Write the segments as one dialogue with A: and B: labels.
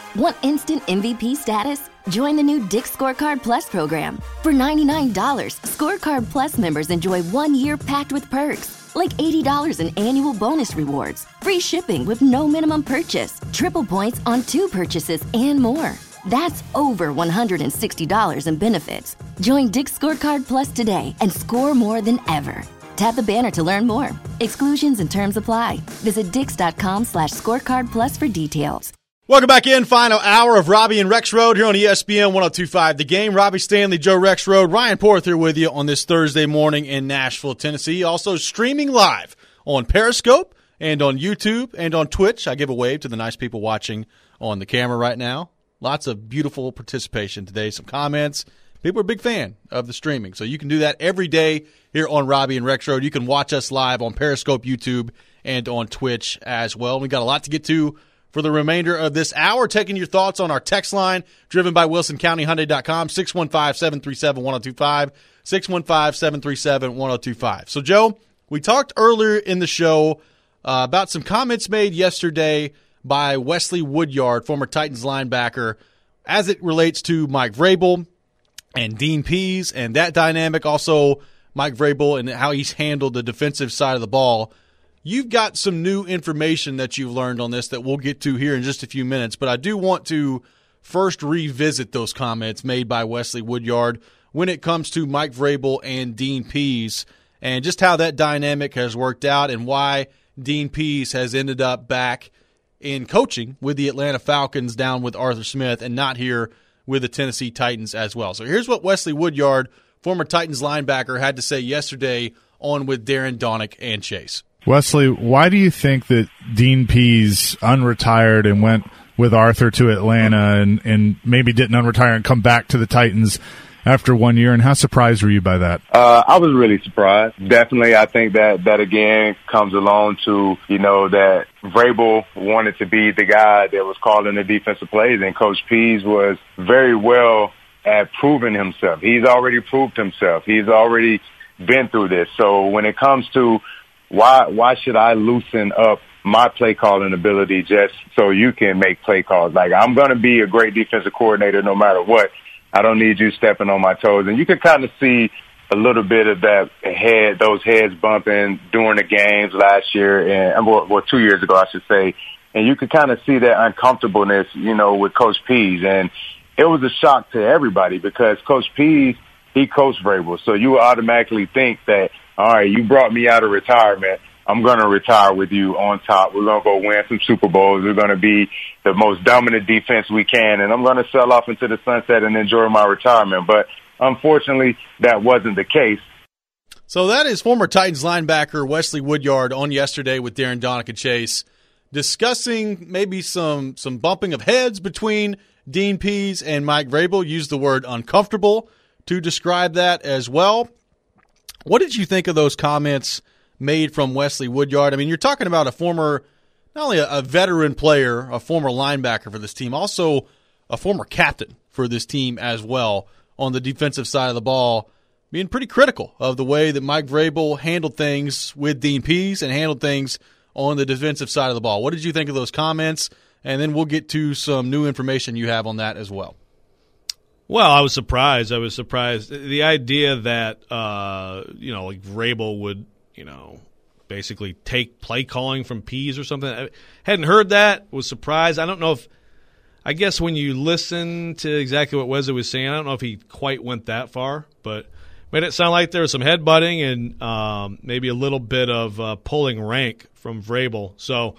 A: Want instant MVP status? Join the new Dick's Scorecard Plus program. For $99, Scorecard Plus members enjoy 1 year packed with perks, like $80 in annual bonus rewards, free shipping with no minimum purchase, triple points on 2 purchases, and more. That's over $160 in benefits. Join Dick's Scorecard Plus today and score more than ever. Tap the banner to learn more. Exclusions and terms apply. Visit dix.com/scorecard plus for details.
B: Welcome back in. Final hour of Robbie and Rex Road here on ESPN 102.5 The Game. Robbie Stanley, Joe Rex Road, Ryan Porth here with you on this Thursday morning in Nashville, Tennessee. Also streaming live on Periscope and on YouTube and on Twitch. I give a wave to the nice people watching on the camera right now. Lots of beautiful participation today, some comments. People are a big fan of the streaming, so you can do that every day here on Robbie and Rex Road. You can watch us live on Periscope, YouTube, and on Twitch as well. We got a lot to get to for the remainder of this hour. Taking your thoughts on our text line, driven by WilsonCountyHyundai.com, 615-737-1025, 615-737-1025. So, Joe, we talked earlier in the show about some comments made yesterday by Wesley Woodyard, former Titans linebacker, as it relates to Mike Vrabel and Dean Pease and that dynamic. Also, Mike Vrabel and how he's handled the defensive side of the ball. You've got some new information that you've learned on this that we'll get to here in just a few minutes, but I do want to first revisit those comments made by Wesley Woodyard when it comes to Mike Vrabel and Dean Pease and just how that dynamic has worked out and why Dean Pease has ended up back in coaching with the Atlanta Falcons down with Arthur Smith and not here with the Tennessee Titans as well. So here's what Wesley Woodyard, former Titans linebacker, had to say yesterday on with Darren Donick and Chase.
C: Wesley, why do you think that Dean Pease unretired and went with Arthur to Atlanta and maybe didn't unretire and come back to the Titans after 1 year, and how surprised were you by that?
D: I was really surprised. Definitely, I think that again comes along to, that Vrabel wanted to be the guy that was calling the defensive plays, and Coach Pease was very well at proving himself. He's already proved himself. He's already been through this. So when it comes to why should I loosen up my play calling ability just so you can make play calls? Like, I'm going to be a great defensive coordinator no matter what. I don't need you stepping on my toes. And you can kind of see a little bit of those heads bumping during the games last year and 2 years ago, I should say. And you could kind of see that uncomfortableness, with Coach Pease. And it was a shock to everybody because Coach Pease, he coached Vrabel. So you automatically think that, all right, you brought me out of retirement. I'm going to retire with you on top. We're going to go win some Super Bowls. We're going to be the most dominant defense we can, and I'm going to sell off into the sunset and enjoy my retirement. But unfortunately, that wasn't the case.
B: So that is former Titans linebacker Wesley Woodyard on yesterday with Darren Donick and Chase, discussing maybe some bumping of heads between Dean Pease and Mike Vrabel. Used the word uncomfortable to describe that as well. What did you think of those comments made from Wesley Woodyard? I mean, you're talking about a former, not only a veteran player, a former linebacker for this team, also a former captain for this team as well on the defensive side of the ball, being pretty critical of the way that Mike Vrabel handled things with Dean Pease and handled things on the defensive side of the ball. What did you think of those comments? And then we'll get to some new information you have on that as well.
E: Well, I was surprised. The idea that, like Vrabel would, basically take play calling from Pease or something. I hadn't heard that, was surprised. I don't know I guess when you listen to exactly what Wesley was saying, I don't know if he quite went that far, but made it sound like there was some headbutting and maybe a little bit of pulling rank from Vrabel. So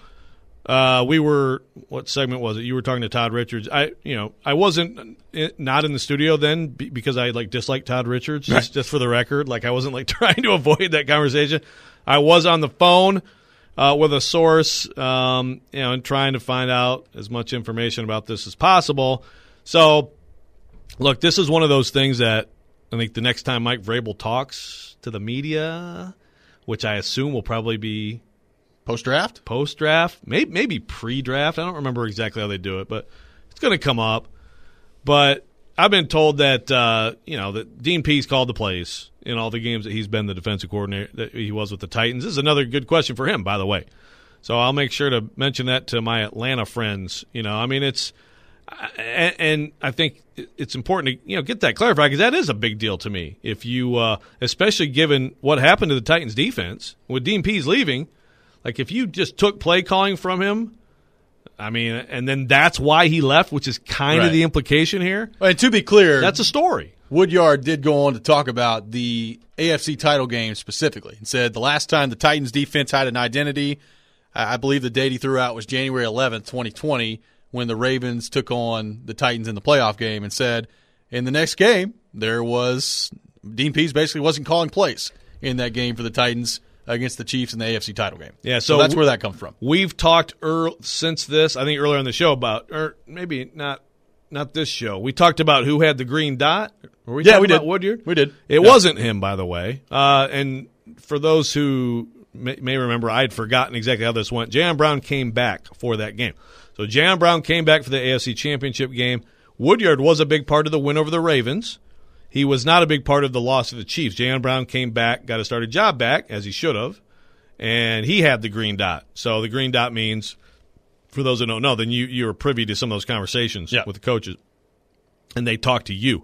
E: what segment was it? You were talking to Todd Richards. I wasn't not in the studio then because I disliked Todd Richards, just for the record. I wasn't trying to avoid that conversation. I was on the phone with a source, and trying to find out as much information about this as possible. So, look, this is one of those things that I think the next time Mike Vrabel talks to the media, which I assume will probably be
B: post-draft,
E: maybe pre-draft. I don't remember exactly how they do it, but it's going to come up. But I've been told that that Dean Pease called the plays in all the games that he's been the defensive coordinator that he was with the Titans. This is another good question for him, by the way. So I'll make sure to mention that to my Atlanta friends. And I think it's important to get that clarified, because that is a big deal to me. If you, especially given what happened to the Titans defense with Dean Pease leaving, like if you just took play calling from him, I mean, and then that's why he left, which is kind of the implication here.
B: And to be clear,
E: that's a story.
B: Woodyard did go on to talk about the AFC title game specifically and said the last time the Titans defense had an identity, I believe the date he threw out was January 11th, 2020, when the Ravens took on the Titans in the playoff game, and said in the next game Dean Pease basically wasn't calling plays in that game for the Titans against the Chiefs in the AFC title game.
E: Yeah,
B: so that's where that comes from.
E: We've talked since this, I think earlier in the show about, or maybe not this show. We talked about who had the green dot. Were we talking about Woodyard?
B: We did.
E: It wasn't him, by the way. And for those who may remember, I had forgotten exactly how this went. Jayon Brown came back for that game. So Jayon Brown came back for the AFC Championship game. Woodyard was a big part of the win over the Ravens. He was not a big part of the loss to the Chiefs. Jayon Brown came back, got a starting job back, as he should have, and he had the green dot. So the green dot means, for those who don't know, then you're privy to some of those conversations with the coaches, and they talk to you.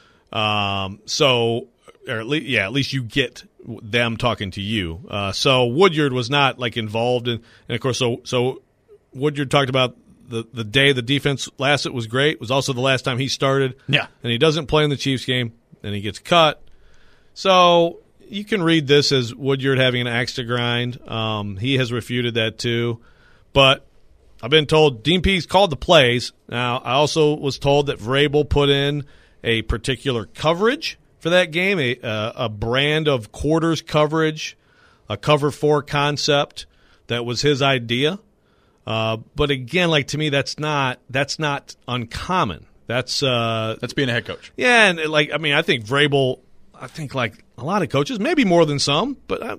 E: So, or at least you get them talking to you. So Woodyard was not like involved in, and of course, so Woodyard talked about the day the defense lasted was great. It was also the last time he started.
B: Yeah.
E: And he doesn't play in the Chiefs game, and he gets cut. So you can read this as Woodyard having an axe to grind. He has refuted that too. But I've been told Dean Pease called the plays. Now, I also was told that Vrabel put in a particular coverage for that game, a brand of quarters coverage, a cover 4 concept that was his idea. But again, like to me, that's not uncommon. That's
B: being a head coach.
E: Yeah, and I think Vrabel. I think like a lot of coaches, maybe more than some. But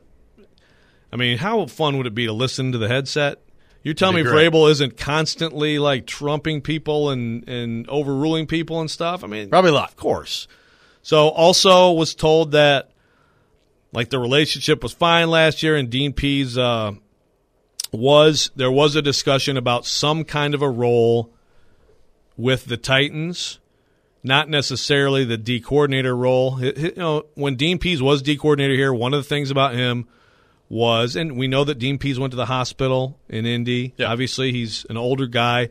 E: how fun would it be to listen to the headset? You're telling me Vrabel isn't constantly like trumping people and overruling people and stuff?
B: Probably a lot,
E: of course. So also was told that like the relationship was fine last year, and Dean Pease. There was a discussion about some kind of a role with the Titans, not necessarily the D coordinator role. When Dean Pease was D coordinator here, one of the things about him was, and we know that Dean Pease went to the hospital in Indy. Yeah. Obviously, he's an older guy.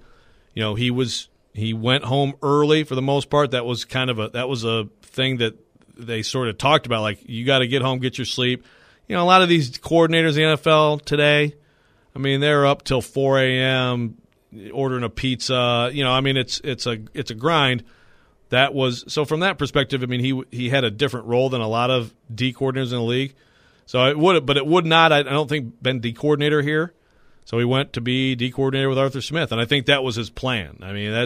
E: He went home early for the most part. That was a thing that they sort of talked about. Like, you got to get home, get your sleep. A lot of these coordinators in the NFL today, they're up till 4 a.m. ordering a pizza. It's a grind. That was so from that perspective. He had a different role than a lot of D coordinators in the league. So it would not. I don't think been D coordinator here. So he went to be D coordinator with Arthur Smith, and I think that was his plan.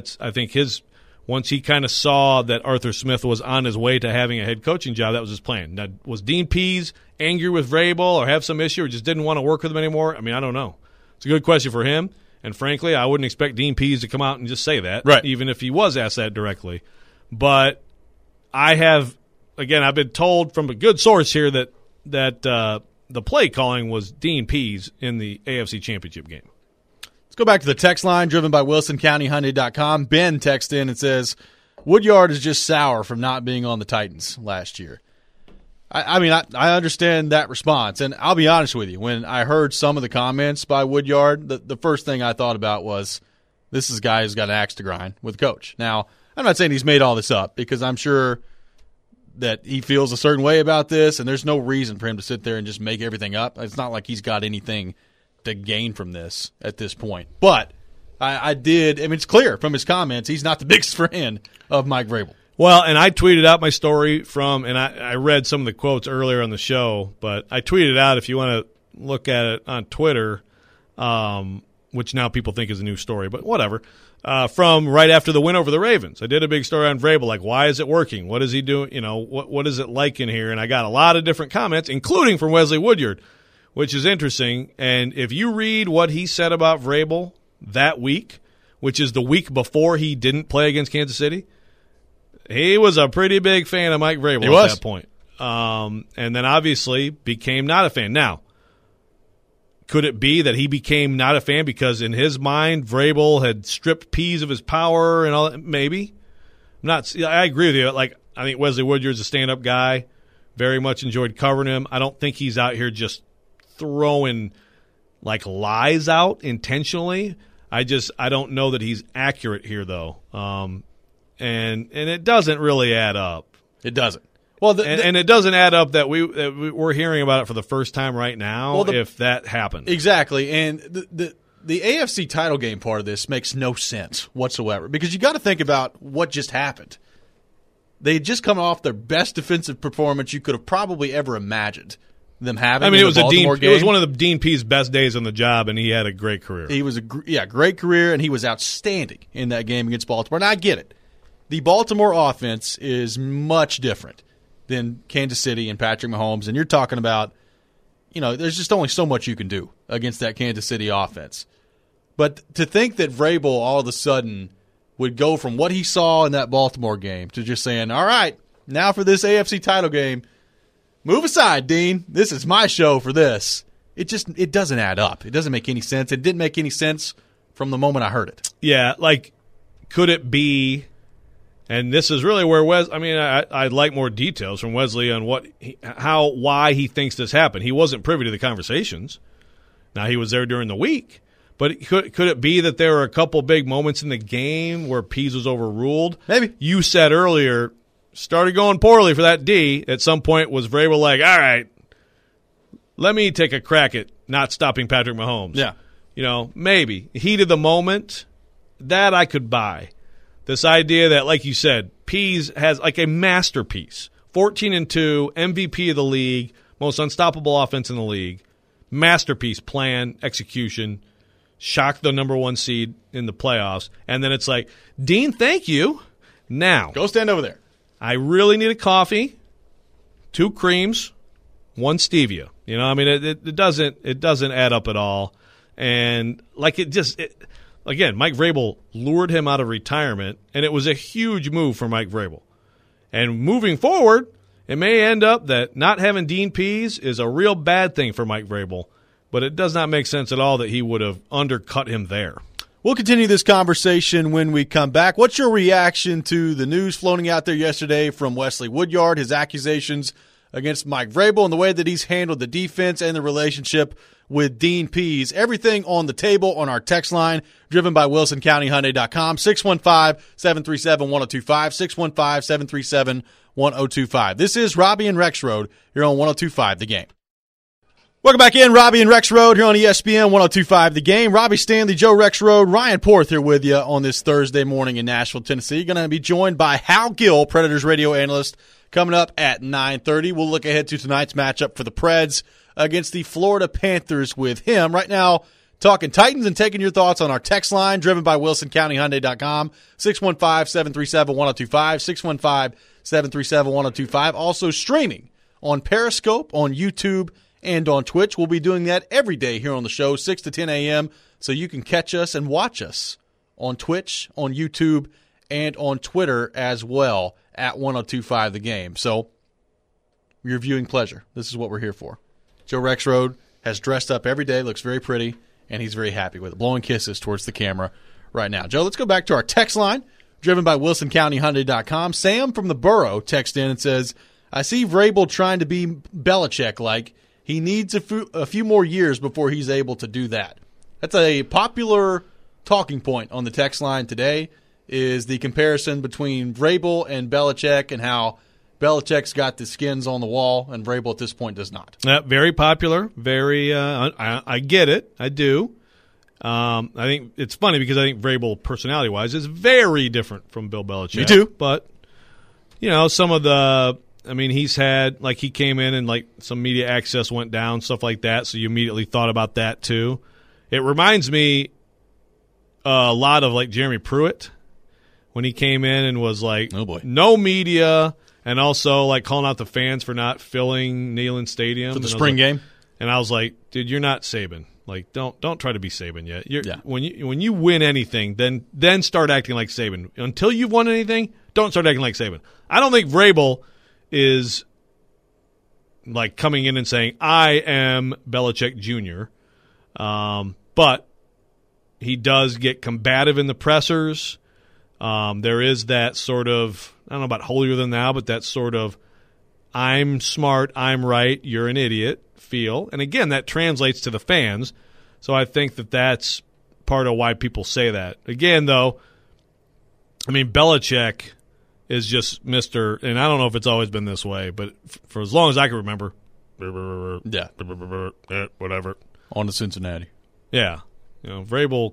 E: Once he kind of saw that Arthur Smith was on his way to having a head coaching job, that was his plan. Now, was Dean Pease angry with Vrabel or have some issue or just didn't want to work with him anymore? I don't know. It's a good question for him. And frankly, I wouldn't expect Dean Pease to come out and just say that,
B: right,
E: even if he was asked that directly. But I've been told from a good source here that the play calling was Dean Pease in the AFC Championship game.
B: Let's go back to the text line driven by WilsonCountyHyundai.com. Ben texts in and says, Woodyard is just sour from not being on the Titans last year. I understand that response, and I'll be honest with you. When I heard some of the comments by Woodyard, the first thing I thought about was, this is a guy who's got an axe to grind with coach. Now, I'm not saying he's made all this up, because I'm sure that he feels a certain way about this, and there's no reason for him to sit there and just make everything up. It's not like he's got anything to gain from this at this point. But it's clear from his comments, he's not the biggest fan of Mike Vrabel.
E: Well, and I tweeted out my story and I read some of the quotes earlier on the show, but I tweeted out, if you want to look at it on Twitter, which now people think is a new story, but whatever, from right after the win over the Ravens. I did a big story on Vrabel, like, why is it working? What is he doing? What is it like in here? And I got a lot of different comments, including from Wesley Woodyard, which is interesting. And if you read what he said about Vrabel that week, which is the week before he didn't play against Kansas City, he was a pretty big fan of Mike Vrabel at that point. And then obviously became not a fan. Now, Could it be that he became not a fan because in his mind Vrabel had stripped Pease of his power and all that? Maybe. I agree with you. Like, I think Wesley Woodyard's a stand-up guy. Very much enjoyed covering him. I don't think he's out here just throwing like lies out intentionally. I don't know that he's accurate here though. And it doesn't really add up.
B: It doesn't. Well,
E: and it doesn't add up that we're hearing about it for the first time right now. If that happened,
B: exactly. And the AFC title game part of this makes no sense whatsoever because you got to think about what just happened. They had just come off their best defensive performance you could have probably ever imagined them having.
E: I mean,
B: it
E: was one of the Dean Pease best days on the job, and he had a great career.
B: He was great career, and he was outstanding in that game against Baltimore. And I get it. The Baltimore offense is much different than Kansas City and Patrick Mahomes, and you're talking about, there's just only so much you can do against that Kansas City offense. But to think that Vrabel all of a sudden would go from what he saw in that Baltimore game to just saying, all right, now for this AFC title game, move aside, Dean. This is my show for this. It doesn't add up. It doesn't make any sense. It didn't make any sense from the moment I heard it.
E: Yeah, like, could it be... And this is really where I'd like more details from Wesley on why he thinks this happened. He wasn't privy to the conversations. Now, he was there during the week. But could it be that there were a couple big moments in the game where Pease was overruled?
B: Maybe.
E: You said earlier, started going poorly for that D. At some point, was Vrabel like, all right, let me take a crack at not stopping Patrick Mahomes.
B: Yeah.
E: Maybe. Heat of the moment, that I could buy. This idea that, like you said, Pease has like a masterpiece. 14-2, MVP of the league, most unstoppable offense in the league. Masterpiece, plan, execution, shock the number one seed in the playoffs. And then it's like, Dean, thank you. Now,
B: go stand over there.
E: I really need a coffee, 2 creams, 1 stevia. It doesn't add up at all. And like again, Mike Vrabel lured him out of retirement, and it was a huge move for Mike Vrabel. And moving forward, it may end up that not having Dean Pease is a real bad thing for Mike Vrabel, but it does not make sense at all that he would have undercut him there.
B: We'll continue this conversation when we come back. What's your reaction to the news floating out there yesterday from Wesley Woodyard, his accusations against Mike Vrabel, and the way that he's handled the defense and the relationship with Dean Pease? Everything on the table on our text line, driven by WilsonCountyHyundai.com, 615-737-1025, 615-737-1025. This is Robbie and Rex Road here on 102.5 The Game. Welcome back in, Robbie and Rex Road here on ESPN 102.5 The Game. Robbie Stanley, Joe Rex Road, Ryan Porth here with you on this Thursday morning in Nashville, Tennessee. Going to be joined by Hal Gill, Predators radio analyst, coming up at 9:30. We'll look ahead to tonight's matchup for the Preds against the Florida Panthers with him. Right now, talking Titans and taking your thoughts on our text line, driven by WilsonCountyHyundai.com, 615-737-1025, 615-737-1025. Also streaming on Periscope, on YouTube, and on Twitch. We'll be doing that every day here on the show, 6 to 10 a.m., so you can catch us and watch us on Twitch, on YouTube, and on Twitter as well at 102.5 The Game. So, your viewing pleasure. This is what we're here for. Joe Rexrode has dressed up every day, looks very pretty, and he's very happy with it. Blowing kisses towards the camera right now. Joe, let's go back to our text line, driven by WilsonCountyHyundai.com. Sam from the Borough texts in and says, I see Vrabel trying to be Belichick-like. He needs a few more years before he's able to do that. That's a popular talking point on the text line today, is the comparison between Vrabel and Belichick and how Belichick's got the skins on the wall and Vrabel at this point does not.
E: Very popular. Very. I get it. I do. I think it's funny because I think Vrabel, personality-wise, is very different from Bill Belichick.
B: Me too.
E: But, some of the – he's had – like he came in and like some media access went down, stuff like that, so you immediately thought about that too. It reminds me a lot of like Jeremy Pruitt when he came in and was like,
B: oh boy,
E: no media, and also like calling out the fans for not filling Neyland Stadium
B: for the spring game.
E: And I was like, dude, you're not Saban. Like, don't try to be Saban yet. When you win anything, then start acting like Saban. Until you've won anything, don't start acting like Saban. I don't think Vrabel is like coming in and saying, I am Belichick Jr. But he does get combative in the pressers. There is that sort of, I don't know about holier than thou, but that sort of I'm smart, I'm right, you're an idiot feel. And again, that translates to the fans. So I think that that's part of why people say that. Again, though, I mean, Belichick is just Mr. And I don't know if it's always been this way, but for as long as I can remember, whatever.
B: On to Cincinnati.
E: Yeah. Vrabel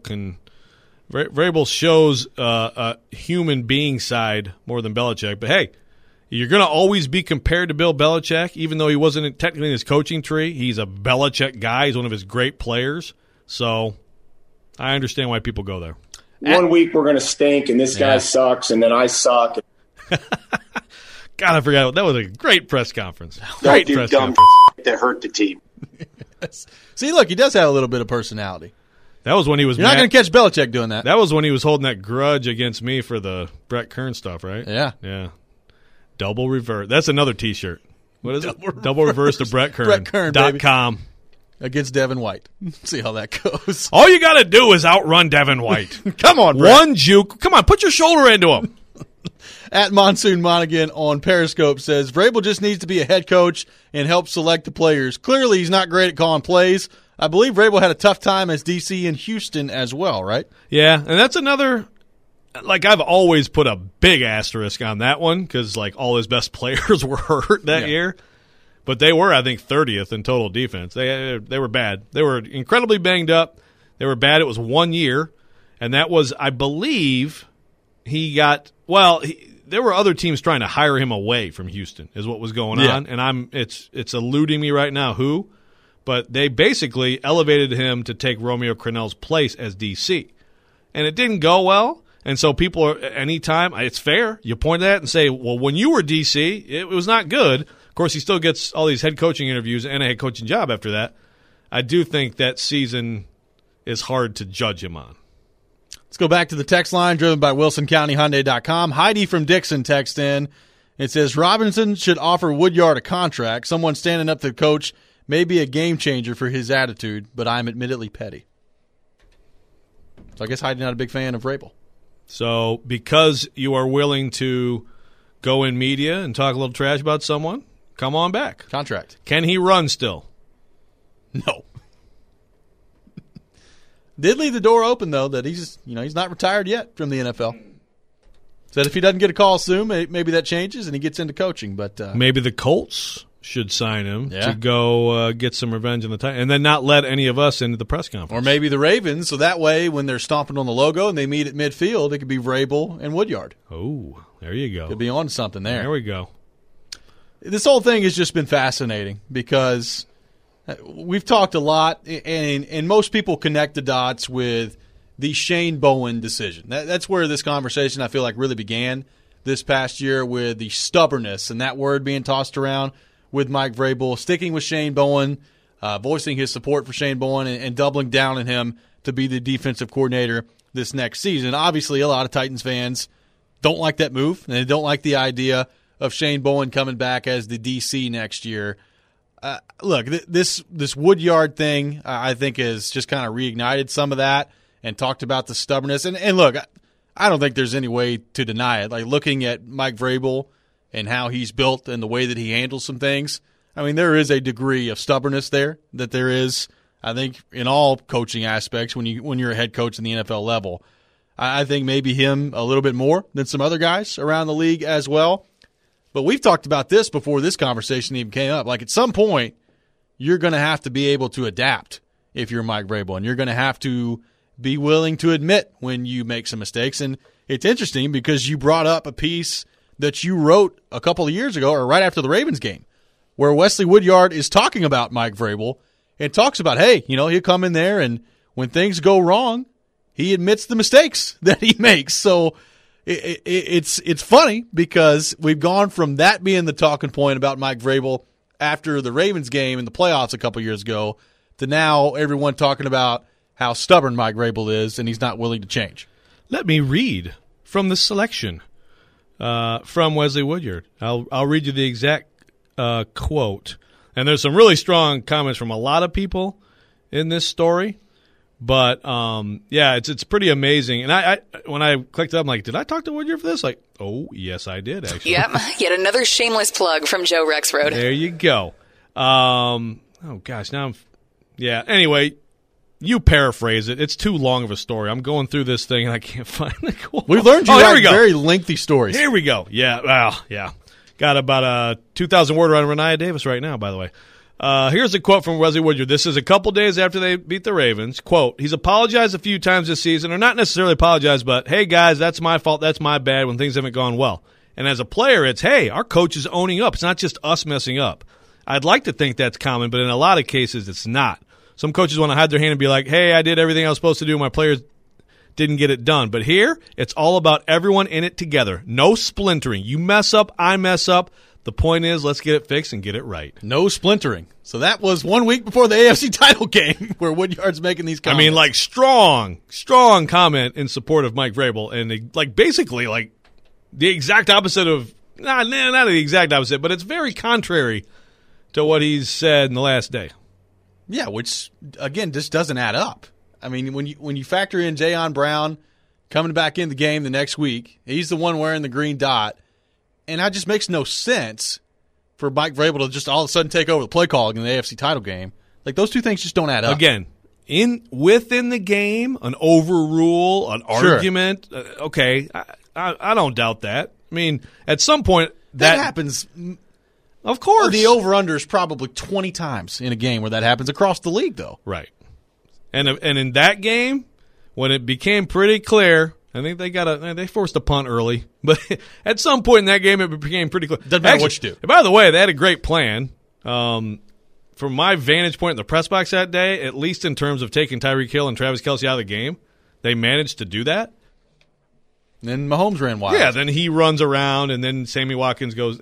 E: shows a human being side more than Belichick. But, hey, you're going to always be compared to Bill Belichick, even though he wasn't technically in his coaching tree. He's a Belichick guy. He's one of his great players. So I understand why people go there.
F: One week we're going to stink, and this guy sucks, and then I suck.
E: God, I forgot. That was a great press conference.
F: Don't do dumb that hurt the team.
B: See, look, he does have a little bit of personality.
E: That was when he was
B: You're not going to catch Belichick doing that.
E: That was when he was holding that grudge against me for the Brett Kern stuff, right?
B: Yeah.
E: Yeah. Double reverse. That's another T-shirt. What is it? Double reverse to Brett Kern. BrettKern.com.
B: Against Devin White. See how that goes.
E: All you got to do is outrun Devin White.
B: Come on, Brett.
E: One juke. Come on, put your shoulder into him.
B: At Monsoon Monaghan on Periscope says, Vrabel just needs to be a head coach and help select the players. Clearly, he's not great at calling plays. I believe Vrabel had a tough time as DC in Houston as well, right?
E: Yeah, and that's another, like, I've always put a big asterisk on that one because, like, all his best players were hurt that year. But they were, I think, 30th in total defense. They were bad. They were incredibly banged up. They were bad. It was 1 year, and that was, I believe, he got – well, there were other teams trying to hire him away from Houston is what was going on, and it's eluding me right now who, but they basically elevated him to take Romeo Crennel's place as DC, and it didn't go well. And so people are anytime it's fair, you point at it and say, well, when you were DC, it was not good. Of course, he still gets all these head coaching interviews and a head coaching job after that. I do think that season is hard to judge him on.
B: Let's go back to the text line driven by WilsonCountyHyundai.com. Heidi from Dixon texts in. It says, Robinson should offer Woodyard a contract. Someone standing up to the coach may be a game changer for his attitude, but I'm admittedly petty. So I guess Heidi's not a big fan of Vrabel.
E: So because you are willing to go in media and talk a little trash about someone, come on back.
B: Contract.
E: Can he run still?
B: No. Did leave the door open, though, that he's not retired yet from the NFL. Said if he doesn't get a call soon, maybe that changes and he gets into coaching. But
E: maybe the Colts should sign him to go get some revenge in the time, and then not let any of us into the press conference.
B: Or maybe the Ravens, so that way when they're stomping on the logo and they meet at midfield, it could be Vrabel and Woodyard.
E: Oh, there you go.
B: Could be on to something there.
E: There we go.
B: This whole thing has just been fascinating because we've talked a lot, and most people connect the dots with the Shane Bowen decision. That's where this conversation, I feel like, really began this past year with the stubbornness and that word being tossed around with Mike Vrabel, sticking with Shane Bowen, voicing his support for Shane Bowen, and doubling down on him to be the defensive coordinator this next season. Obviously, a lot of Titans fans don't like that move, and they don't like the idea of Shane Bowen coming back as the DC next year. Look, this Woodyard thing, I think, has just kind of reignited some of that and talked about the stubbornness. And look, I don't think there's any way to deny it. Like, looking at Mike Vrabel and how he's built and the way that he handles some things, I mean, there is a degree of stubbornness there that there is, I think, in all coaching aspects when you're a head coach in the NFL level. I think maybe him a little bit more than some other guys around the league as well. But we've talked about this before this conversation even came up. Like, at some point, you're going to have to be able to adapt if you're Mike Vrabel, and you're going to have to be willing to admit when you make some mistakes. And it's interesting because you brought up a piece that you wrote a couple of years ago, or right after the Ravens game, where Wesley Woodyard is talking about Mike Vrabel and talks about, hey, he'll come in there, and when things go wrong, he admits the mistakes that he makes. So it's funny because we've gone from that being the talking point about Mike Vrabel after the Ravens game in the playoffs a couple years ago to now everyone talking about how stubborn Mike Vrabel is and he's not willing to change.
E: Let me read from the selection from Wesley Woodyard. I'll read you the exact quote. And there's some really strong comments from a lot of people, in this story. But it's pretty amazing. And I when I clicked it up, I'm like, did I talk to Woodyard for this? Like, oh yes, I did actually.
G: Yep, yet another shameless plug from Joe Rexrode.
E: There you go. Oh gosh, now Anyway, you paraphrase it. It's too long of a story. I'm going through this thing and I can't find the quote.
B: We've learned you write very lengthy stories.
E: Here we go. Yeah, well, yeah. Got about a 2,000 word on Renia Davis right now, by the way. Here's a quote from Wesley Woodyard. This is a couple days after they beat the Ravens. Quote, he's apologized a few times this season, or not necessarily apologized, but, hey, guys, that's my fault, that's my bad when things haven't gone well. And as a player, it's, hey, our coach is owning up. It's not just us messing up. I'd like to think that's common, but in a lot of cases, it's not. Some coaches want to hide their hand and be like, hey, I did everything I was supposed to do. My players didn't get it done. But here, it's all about everyone in it together. No splintering. You mess up, I mess up. The point is, let's get it fixed and get it right.
B: No splintering. So that was 1 week before the AFC title game where Woodyard's making these comments.
E: I mean, like, strong comment in support of Mike Vrabel. And, basically, the exact opposite of – not the exact opposite, but it's very contrary to what he's said in the last day.
B: Yeah, which, again, just doesn't add up. I mean, when you factor in Jayon Brown coming back in the game the next week, he's the one wearing the green dot, and that just makes no sense for Mike Vrabel to just all of a sudden take over the play calling in the AFC title game. Like, those two things just don't add up.
E: Again, within the game, an overrule, an argument, okay, I don't doubt that. I mean, at some point
B: that happens.
E: Of course.
B: The over-under is probably 20 times in a game where that happens across the league, though.
E: Right. And in that game, when it became pretty clear, I think they forced a punt early, but at some point in that game, it became pretty clear.
B: Doesn't matter what you do.
E: By the way, they had a great plan. From my vantage point in the press box that day, at least in terms of taking Tyreek Hill and Travis Kelce out of the game, they managed to do that.
B: And then Mahomes ran wild.
E: Yeah, then he runs around, and then Sammy Watkins goes,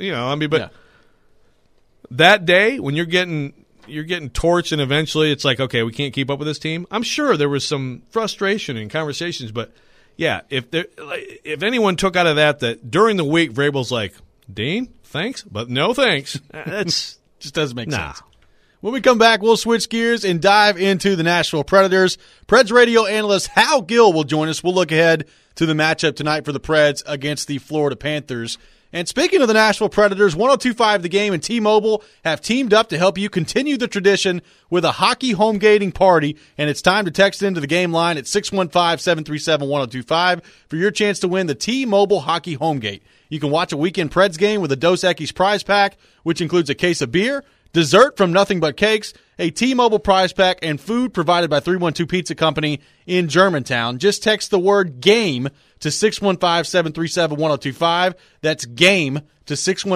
E: that day, when you're getting torched and eventually it's like, okay, we can't keep up with this team, I'm sure there was some frustration in conversations. But, yeah, if anyone took out of that during the week Vrabel's like, Dean, thanks, but no thanks, that's
B: just doesn't make sense. When we come back, we'll switch gears and dive into the Nashville Predators. Preds radio analyst Hal Gill will join us. We'll look ahead to the matchup tonight for the Preds against the Florida Panthers. And speaking of the Nashville Predators, 102.5 The Game and T-Mobile have teamed up to help you continue the tradition with a hockey home gating party, and it's time to text into the game line at 615-737-1025 for your chance to win the T-Mobile Hockey Home Gate. You can watch a weekend Preds game with a Dos Equis prize pack, which includes a case of beer, dessert from Nothing But Cakes, a T-Mobile prize pack, and food provided by 312 Pizza Company in Germantown. Just text the word GAME to 615-737-1025. That's GAME to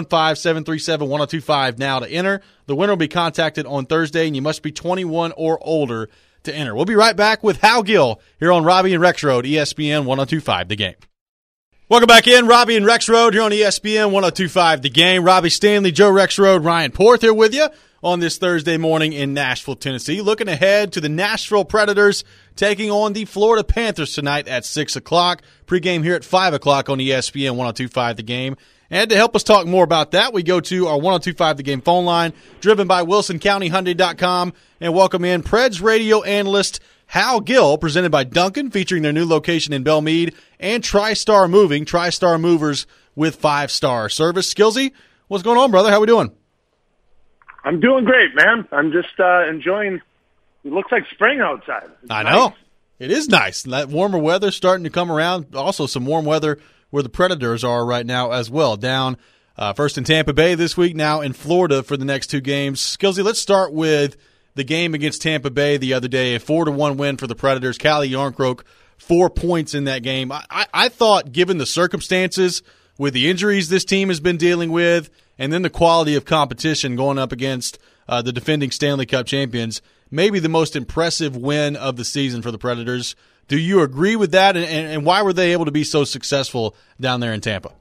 B: 615-737-1025 now to enter. The winner will be contacted on Thursday, and you must be 21 or older to enter. We'll be right back with Hal Gill here on Robbie and Rexrode, ESPN 102.5 The Game. Welcome back in, Robbie and Rexrode here on ESPN 102.5 The Game. Robbie Stanley, Joe Rexrode, Ryan Porth here with you on this Thursday morning in Nashville, Tennessee. Looking ahead to the Nashville Predators taking on the Florida Panthers tonight at 6 o'clock. Pre-game here at 5 o'clock on ESPN 102.5 The Game. And to help us talk more about that, we go to our 102.5 The Game phone line, driven by WilsonCountyHyundai.com, and welcome in Preds radio analyst Hal Gill, presented by Duncan, featuring their new location in Belmead, and TriStar Moving, TriStar Movers with 5-star service. Skillsy, what's going on, brother? How we doing?
H: I'm doing great, man. I'm just enjoying. It looks like spring outside.
B: I know. It is nice. That warmer weather starting to come around. Also some warm weather where the Predators are right now as well. Down first in Tampa Bay this week, now in Florida for the next two games. Skillsy, let's start with the game against Tampa Bay the other day, a 4-1 win for the Predators. Calle Jarnkrok, 4 points in that game. I thought, given the circumstances with the injuries this team has been dealing with, and then the quality of competition going up against the defending Stanley Cup champions, maybe the most impressive win of the season for the Predators. Do you agree with that, and why were they able to be so successful down there in Tampa?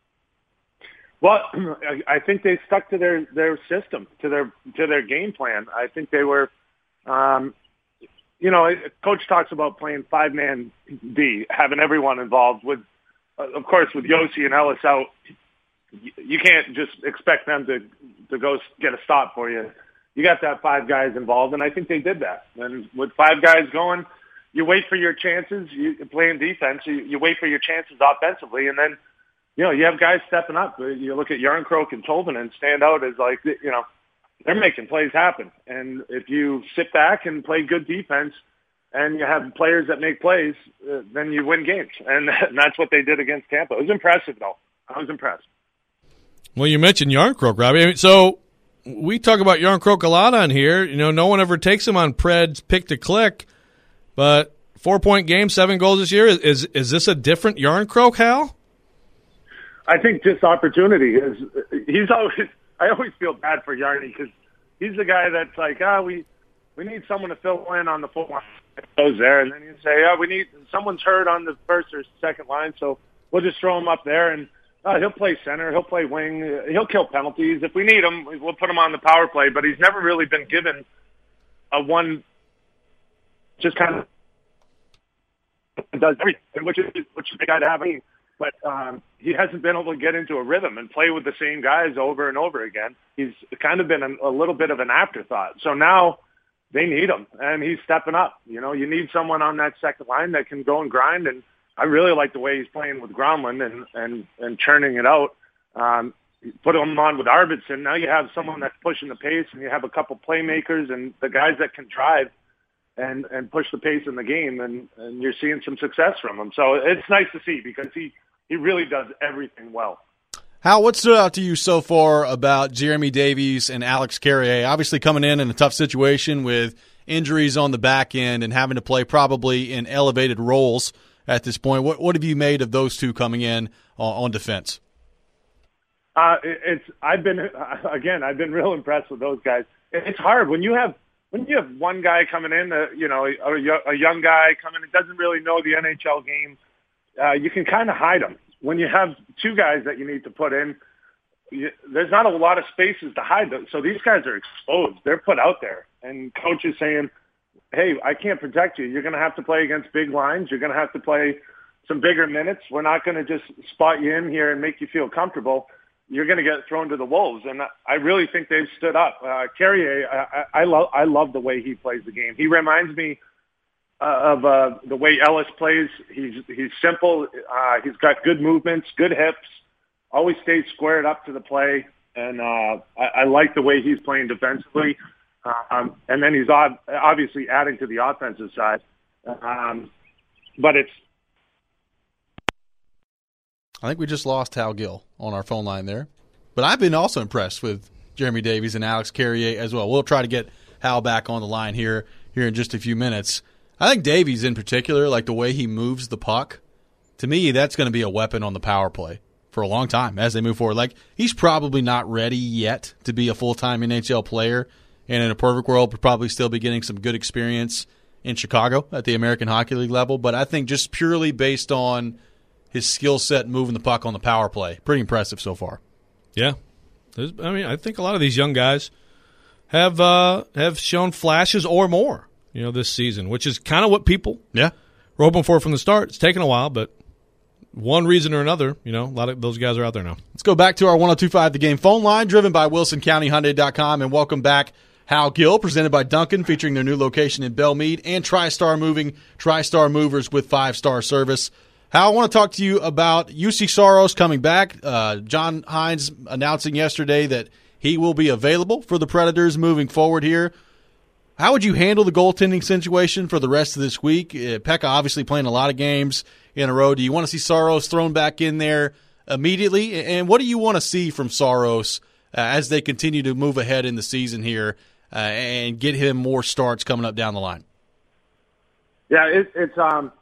H: Well, I think they stuck to their system, to their game plan. I think they were, Coach talks about playing 5-man D, having everyone involved. With, of course, with Yossi and Ellis out, you can't just expect them to go get a stop for you. you got to have 5 guys involved, and I think they did that. And with 5 guys going, you wait for your chances. You playing defense, you wait for your chances offensively, and then you have guys stepping up. You look at Järnkrok and Tolvanen stand out as like they're making plays happen. And if you sit back and play good defense, and you have players that make plays, then you win games. And that's what they did against Tampa. It was impressive, though. I was impressed.
E: Well, you mentioned Järnkrok, Robbie. So we talk about Järnkrok a lot on here. No one ever takes him on Pred's pick to click, but 4-point game, 7 goals this year. Is this a different Järnkrok, Hal?
H: I think just opportunity is. I always feel bad for Yarny because he's the guy that's like, we need someone to fill in on the full line. Goes there, and then you say, someone's hurt on the first or second line, so we'll just throw him up there, and he'll play center, he'll play wing, he'll kill penalties. If we need him, we'll put him on the power play, but he's never really been given a one, just kind of does everything, which is the guy to have. But he hasn't been able to get into a rhythm and play with the same guys over and over again. He's kind of been a little bit of an afterthought. So now they need him, and he's stepping up. You need someone on that second line that can go and grind, and I really like the way he's playing with Granlund and churning it out. Put him on with Arvidsson. Now you have someone that's pushing the pace, and you have a couple playmakers and the guys that can drive and push the pace in the game, and you're seeing some success from him. So it's nice to see because he really does everything well.
B: Hal, what stood out to you so far about Jeremy Davies and Alex Carrier? Obviously coming in a tough situation with injuries on the back end and having to play probably in elevated roles at this point. What have you made of those two coming in on defense?
H: I've been real impressed with those guys. It's hard when you have one guy coming in, a young guy coming in, doesn't really know the NHL game. You can kind of hide them. When you have 2 guys that you need to put in, there's not a lot of spaces to hide them. So these guys are exposed. They're put out there. And coach is saying, hey, I can't protect you. You're going to have to play against big lines. You're going to have to play some bigger minutes. We're not going to just spot you in here and make you feel comfortable. You're going to get thrown to the wolves. And I really think they've stood up. Carrier, I love the way he plays the game. He reminds me of the way Ellis plays. He's simple. He's got good movements, good hips, always stays squared up to the play. And I like the way he's playing defensively. And then he's obviously adding to the offensive side. But
B: I think we just lost Hal Gill on our phone line there. But I've been also impressed with Jeremy Davies and Alex Carrier as well. We'll try to get Hal back on the line here in just a few minutes. I think Davies in particular, like the way he moves the puck, to me that's going to be a weapon on the power play for a long time as they move forward. Like, he's probably not ready yet to be a full-time NHL player, and in a perfect world would probably still be getting some good experience in Chicago at the American Hockey League level. But I think just purely based on his skill set moving the puck on the power play, pretty impressive so far.
E: Yeah. I think a lot of these young guys have shown flashes or more, this season, which is kind of what people were hoping for from the start. It's taken a while, but one reason or another, a lot of those guys are out there now.
B: Let's go back to our 102.5 The Game phone line, driven by WilsonCountyHyundai.com, and welcome back Hal Gill, presented by Duncan, featuring their new location in Belmead, and TriStar Moving, TriStar Movers with 5-star service. Hal, I want to talk to you about Juuse Saros coming back. John Hynes announcing yesterday that he will be available for the Predators moving forward here. How would you handle the goaltending situation for the rest of this week? Pekka obviously playing a lot of games in a row. Do you want to see Saros thrown back in there immediately? And what do you want to see from Saros as they continue to move ahead in the season here and get him more starts coming up down the line?
H: Yeah, it's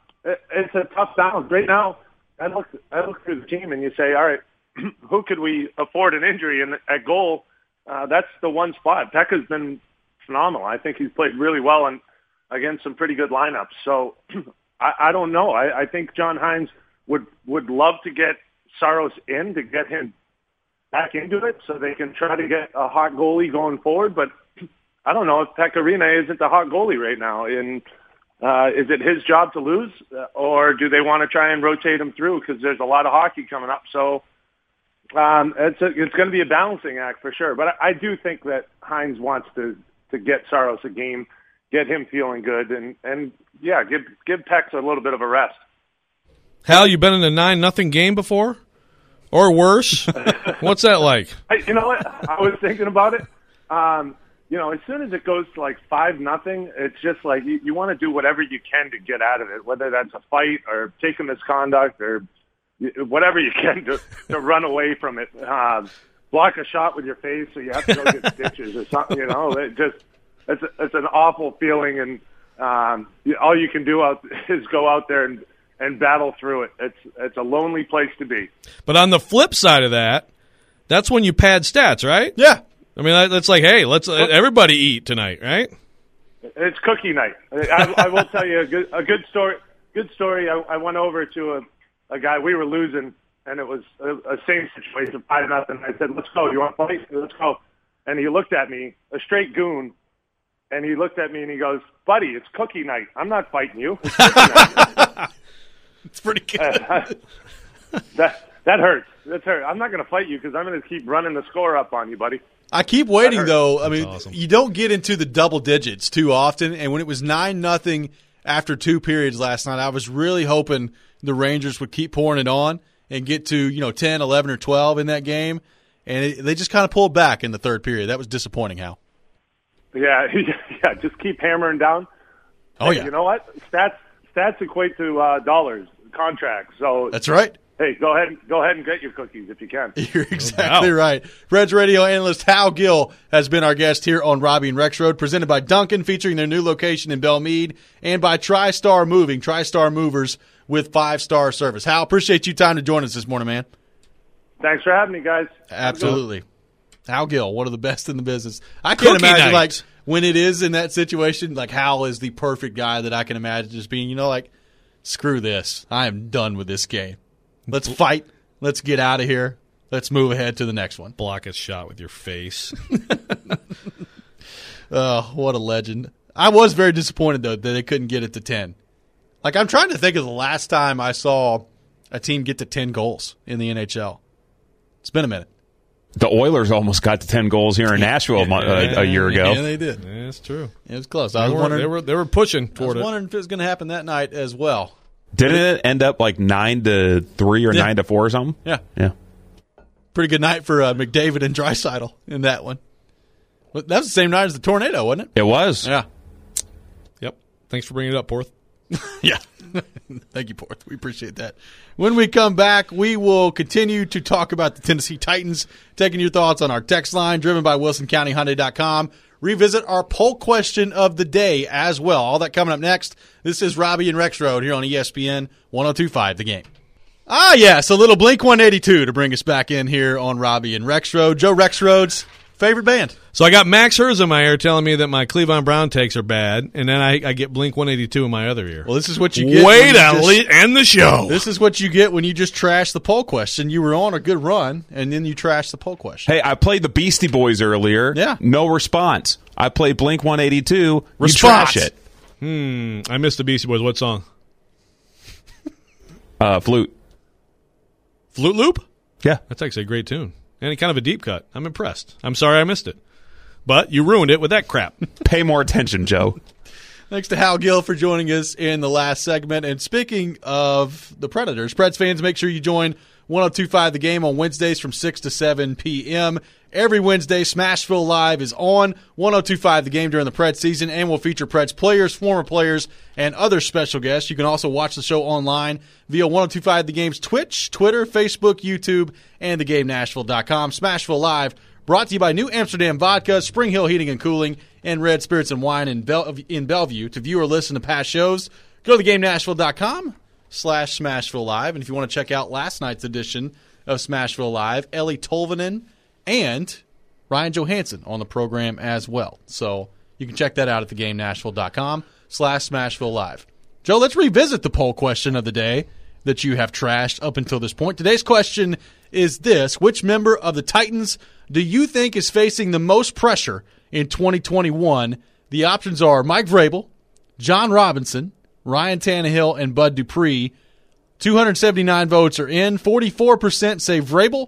H: a tough balance right now. I look through the team and you say, all right, who could we afford an injury at goal? That's the one spot. Pekka's been phenomenal. I think he's played really well against some pretty good lineups. So I don't know. I think John Hynes would love to get Saros in to get him back into it so they can try to get a hot goalie going forward. But I don't know if Pekka Rinne isn't the hot goalie right now. And is it his job to lose, or do they want to try and rotate him through because there's a lot of hockey coming up? So it's going to be a balancing act for sure. But I do think that Hines wants to get Saros a game, get him feeling good, and give Pex a little bit of a rest.
E: Hal, you been in a 9-0 game before? Or worse? What's that like?
H: You know what? I was thinking about it. As soon as it goes to like 5-0, it's just like you want to do whatever you can to get out of it, whether that's a fight or take a misconduct or whatever you can to run away from it. Block a shot with your face so you have to go get stitches or something. It's an awful feeling, and all you can do is go out there and battle through it. It's a lonely place to be.
E: But on the flip side of that, that's when you pad stats, right?
B: Yeah.
E: I mean, that's like, hey, let's everybody eat tonight, right?
H: It's cookie night. I will tell you a good story. Good story. I went over to a guy. We were losing, and it was a same situation, 5-0. I said, "Let's go. You want to fight? Let's go." And he looked at me, a straight goon, and he looked at me and he goes, "Buddy, it's cookie night. I'm not fighting you." It's cookie night.
B: It's pretty good.
H: That hurts. That's hurt. I'm not going to fight you because I'm going to keep running the score up on you, buddy.
B: I keep waiting, though. I mean,
E: awesome.
B: You don't get into the double digits too often. And when it was 9-0 after 2 periods last night, I was really hoping the Rangers would keep pouring it on and get to 10, 11, or 12 in that game. And they just kind of pulled back in the third period. That was disappointing, Hal.
H: Yeah, just keep hammering down.
B: Oh, yeah.
H: You know what? Stats equate to dollars, contracts. So
B: that's right.
H: Hey, go ahead and get your cookies if you can.
B: You're exactly right. Preds radio analyst Hal Gill has been our guest here on Robbie and Rex Road, presented by Duncan, featuring their new location in Belmead, and by TriStar Moving, TriStar Movers with 5-star service. Hal, appreciate you time to join us this morning, man.
H: Thanks for having me, guys.
B: Absolutely. Hal Gill, one of the best in the business. I can't imagine, like, when it is in that situation, like, Hal is the perfect guy that I can imagine just being, like, screw this. I am done with this game. Let's fight. Let's get out of here. Let's move ahead to the next one.
E: Block a shot with your face.
B: Oh, what a legend. I was very disappointed, though, that they couldn't get it to 10. Like, I'm trying to think of the last time I saw a team get to 10 goals in the NHL. It's been a minute.
I: The Oilers almost got to 10 goals here in Nashville a year ago.
B: Yeah, they did.
E: Yeah, that's true.
B: It was close. I was wondering.
E: They were pushing toward it.
B: I was wondering if it was going to happen that night as well.
I: Didn't it end up like 9-3 or 9-4 or something?
B: Yeah.
I: Yeah.
B: Pretty good night for McDavid and Draisaitl in that one. Well, that was the same night as the tornado, wasn't it?
I: It was.
B: Yeah.
E: Yep. Thanks for bringing it up, Porth.
B: Yeah. Thank you, Porth. We appreciate that. When we come back, we will continue to talk about the Tennessee Titans, taking your thoughts on our text line, driven by WilsonCountyHyundai.com. Revisit our poll question of the day as well. All that coming up next. This is Robbie and Rex Road here on ESPN 102.5 The Game. Ah, yes, a little Blink-182 to bring us back in here on Robbie and Rex Road. Joe Rexroad's favorite band.
E: So I got Max Herzemeyer telling me that my Cleveland Brown takes are bad, and then I get Blink-182 in my other ear.
B: Well, this is what you get.
E: Way to end the show.
B: This is what you get when you just trash the poll question. You were on a good run, and then you trash the poll question.
I: Hey, I played the Beastie Boys earlier.
B: Yeah.
I: No response. I played Blink-182.
B: Response.
I: You trash it.
E: I missed the Beastie Boys. What song?
I: Flute.
E: Flute Loop?
I: Yeah.
E: That's actually a great tune. And kind of a deep cut. I'm impressed. I'm sorry I missed it. But you ruined it with that crap.
I: Pay more attention, Joe.
B: Thanks to Hal Gill for joining us in the last segment. And speaking of the Predators, Preds fans, make sure you join 102.5 The Game on Wednesdays from 6 to 7 p.m. Every Wednesday, Smashville Live is on 102.5 The Game during the Preds season and will feature Preds players, former players, and other special guests. You can also watch the show online via 102.5 The Game's Twitch, Twitter, Facebook, YouTube, and TheGameNashville.com. Smashville Live brought to you by New Amsterdam Vodka, Spring Hill Heating and Cooling, and Red Spirits and Wine in Bellevue. To view or listen to past shows, go to TheGameNashville.com/Smashville Live. And if you want to check out last night's edition of Smashville Live, Ellie Tolvanen and Ryan Johansson on the program as well. So you can check that out at TheGameNashville.com/Smashville Live. Joe, let's revisit the poll question of the day that you have trashed up until this point. Today's question is this: which member of the Titans do you think is facing the most pressure in 2021? The options are Mike Vrabel, John Robinson, Ryan Tannehill, and Bud Dupree. 279 votes are in. 44% say Vrabel,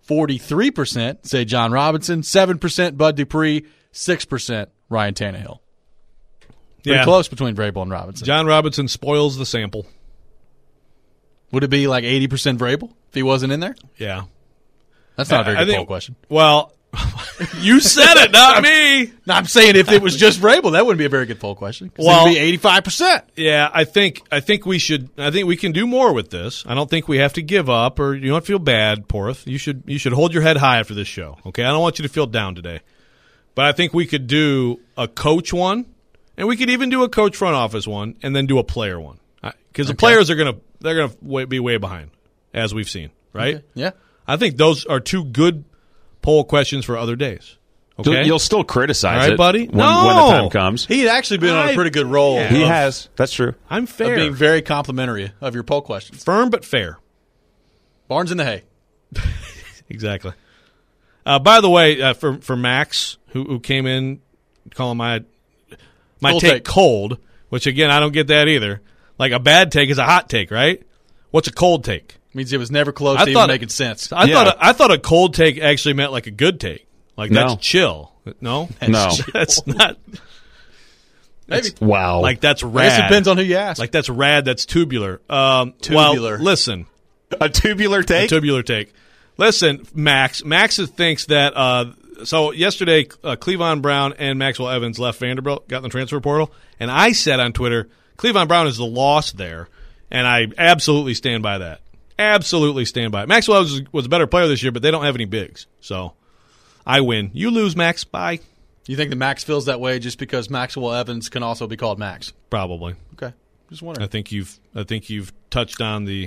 B: 43% say John Robinson, 7% Bud Dupree, 6% Ryan Tannehill. Pretty close between Vrabel and Robinson.
E: John Robinson spoils the sample.
B: Would it be like 80% Vrabel if he wasn't in there?
E: Yeah.
B: That's not a very good poll question.
E: Well, you said it, not me.
B: No, I'm saying if it was just Vrabel, that wouldn't be a very good poll question.
E: Well,
B: it'd be 85%.
E: Yeah, I think we can do more with this. I don't think we have to give up, or you don't feel bad, Porth. You should hold your head high after this show. Okay, I don't want you to feel down today, but I think we could do a coach one, and we could even do a coach front office one, and then do a player one, because the players are gonna be way behind, as we've seen, right?
B: Okay. Yeah,
E: I think those are two good poll questions for other days. Okay,
I: You'll still criticize
E: it, buddy.
I: when the time comes.
B: He had actually been on a pretty good roll.
I: He has. That's true.
E: I'm fair.
B: Of being very complimentary of your poll questions.
E: Firm but fair.
B: Barnes in the hay.
E: Exactly. By the way, for Max, who came in calling my take cold, which again I don't get that either. Like a bad take is a hot take, right? What's a cold take?
B: Means it was never close to even making sense.
E: I thought a cold take actually meant like a good take. Like that's chill. No? That's not.
B: Maybe.
I: Wow.
E: Like that's rad.
B: I guess it depends on who you ask.
E: Like that's rad. That's tubular.
B: Tubular.
E: Well, listen.
I: A tubular take?
E: A tubular take. Listen, Max. Max thinks that so yesterday Cleavon Brown and Maxwell Evans left Vanderbilt, got in the transfer portal, and I said on Twitter, Cleavon Brown is the loss there, and I absolutely stand by that. Absolutely stand by it. Maxwell was a better player this year, but they don't have any bigs. So I win. You lose, Max. Bye.
B: You think the Max feels that way just because Maxwell Evans can also be called Max?
E: Probably.
B: Okay. Just wondering.
E: I think you've touched on the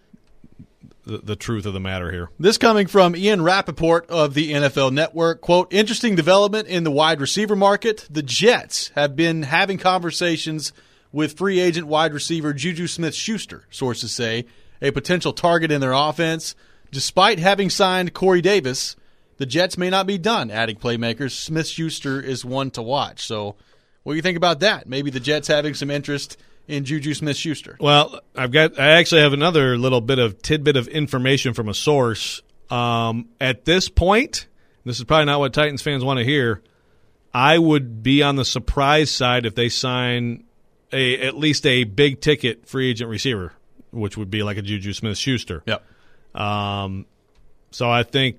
E: truth of the matter here.
B: This coming from Ian Rappaport of the NFL Network. Quote, interesting development in the wide receiver market. The Jets have been having conversations with free agent wide receiver Juju Smith-Schuster, sources say, a potential target in their offense. Despite having signed Corey Davis, the Jets may not be done adding playmakers. Smith-Schuster is one to watch. So what do you think about that? Maybe the Jets having some interest in Juju Smith-Schuster.
E: Well, I actually have another little tidbit of information from a source. At this point, this is probably not what Titans fans want to hear, I would be on the surprise side if they sign at least a big-ticket free agent receiver, which would be like a Juju Smith-Schuster.
B: Yep.
E: So I think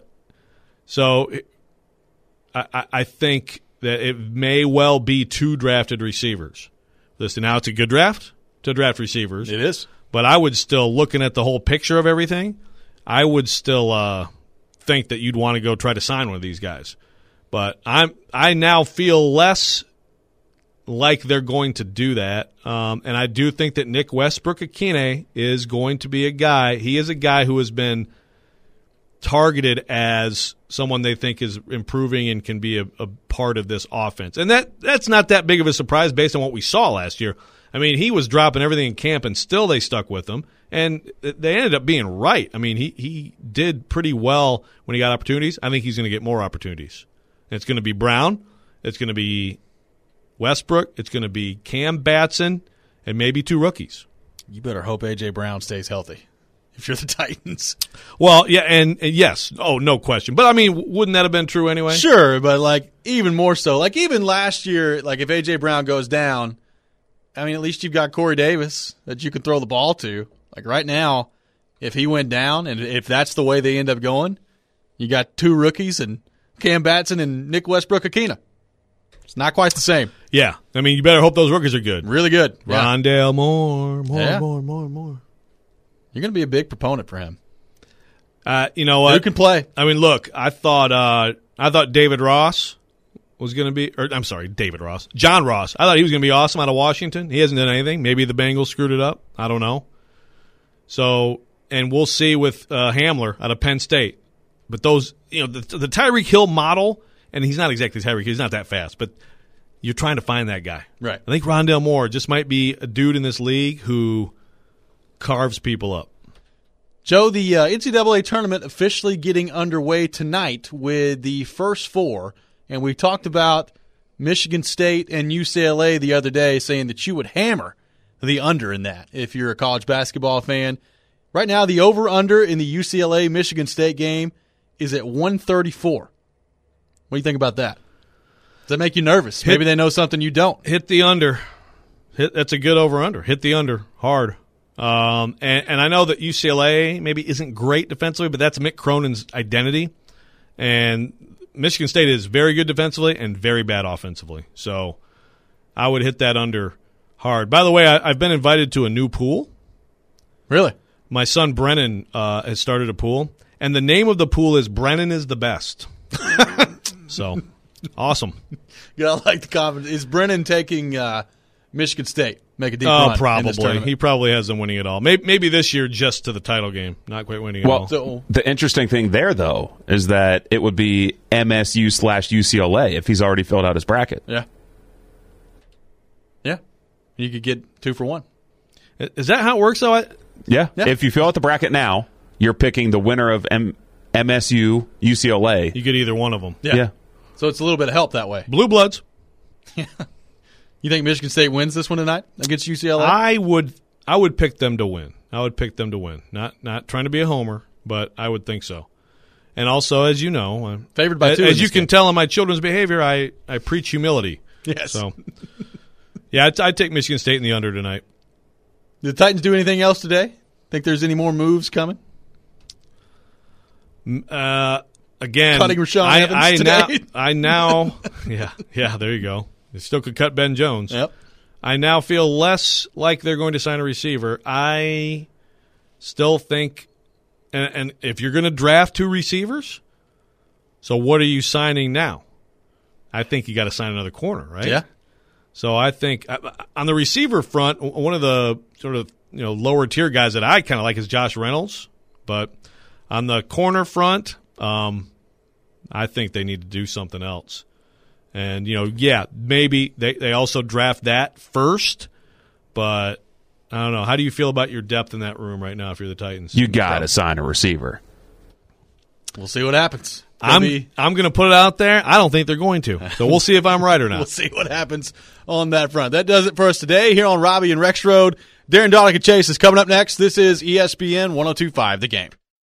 E: I think that it may well be two drafted receivers. Listen, now it's a good draft to draft receivers.
B: It is.
E: But I would still, looking at the whole picture of everything, I would still think that you'd want to go try to sign one of these guys. But I now feel less like they're going to do that. And I do think that Nick Westbrook-Ikhine is going to be a guy. He is a guy who has been targeted as someone they think is improving and can be a part of this offense. And that's not that big of a surprise based on what we saw last year. I mean, he was dropping everything in camp, and still they stuck with him. And they ended up being right. I mean, he did pretty well when he got opportunities. I think he's going to get more opportunities. And it's going to be Brown. It's going to be Westbrook. It's going to be Cam Batson, and maybe two rookies.
B: You better hope A.J. Brown stays healthy if you're the Titans.
E: Well, yeah, and yes. Oh, no question. But, I mean, wouldn't that have been true anyway?
B: Sure, but, like, even more so. Like, even last year, like, if A.J. Brown goes down, I mean, at least you've got Corey Davis that you can throw the ball to. Like, right now, if he went down, and if that's the way they end up going, you got two rookies and Cam Batson and Nick Westbrook-Ikhine. It's not quite the same.
E: Yeah. I mean, you better hope those rookies are good.
B: Really good.
E: Rondale Moore.
B: You're going to be a big proponent for him.
E: You know what?
B: Who can play?
E: I mean, look, I thought David Ross was going to be – or I'm sorry, David Ross. John Ross. I thought he was going to be awesome out of Washington. He hasn't done anything. Maybe the Bengals screwed it up. I don't know. So – and we'll see with Hamler out of Penn State. But those – you know, the Tyreek Hill model – and he's not exactly Tyreek Hill. He's not that fast. But you're trying to find that guy.
B: Right.
E: I think Rondale Moore just might be a dude in this league who carves people up.
B: Joe, the NCAA tournament officially getting underway tonight with the first four. And we talked about Michigan State and UCLA the other day, saying that you would hammer the under in that if you're a college basketball fan. Right now, the over-under in the UCLA-Michigan State game is at 134. What do you think about that? Does that make you nervous? Maybe they know something you don't.
E: Hit the under. That's a good over-under. Hit the under hard. And I know that UCLA maybe isn't great defensively, but that's Mick Cronin's identity. And Michigan State is very good defensively and very bad offensively. So I would hit that under hard. By the way, I've been invited to a new pool.
B: Really?
E: My son Brennan has started a pool, and the name of the pool is Brennan is the Best. So, awesome.
B: Yeah, I like the confidence. Is Brennan taking Michigan State? Make a deep run.
E: Oh, probably. He probably has them winning it all. Maybe this year just to the title game, not quite winning it all.
I: Well, the interesting thing there, though, is that it would be MSU/UCLA if he's already filled out his bracket.
B: Yeah. Yeah. You could get 2 for 1.
E: Is that how it works, though?
I: Yeah. If you fill out the bracket now, you're picking the winner of MSU, UCLA.
E: You get either one of them.
I: Yeah.
B: So it's a little bit of help that way.
E: Blue Bloods.
B: You think Michigan State wins this one tonight against UCLA?
E: I would pick them to win. I would pick them to win. Not trying to be a homer, but I would think so. And also, as you know, I'm
B: favored by 2.
E: As you can tell in my children's behavior, I preach humility.
B: Yes.
E: So, yeah, I'd take Michigan State in the under tonight.
B: Did the Titans do anything else today? Think there's any more moves coming?
E: Again,
B: cutting Rashawn Evans today.
E: Yeah, there you go. They still could cut Ben Jones.
B: Yep.
E: I now feel less like they're going to sign a receiver. I still think, and if you're going to draft 2 receivers, so what are you signing now? I think you got to sign another corner, right?
B: Yeah.
E: So I think on the receiver front, one of the sort of lower tier guys that I kind of like is Josh Reynolds, but on the corner front, I think they need to do something else. And, maybe they also draft that first, but I don't know. How do you feel about your depth in that room right now if you're the Titans?
I: You got to sign a receiver.
B: We'll see what happens.
E: I'm going to put it out there. I don't think they're going to. So we'll see if I'm right or not.
B: We'll see what happens on that front. That does it for us today here on Robbie and Rex Road. Darren Dolick and Chase is coming up next. This is ESPN 102.5 The Game.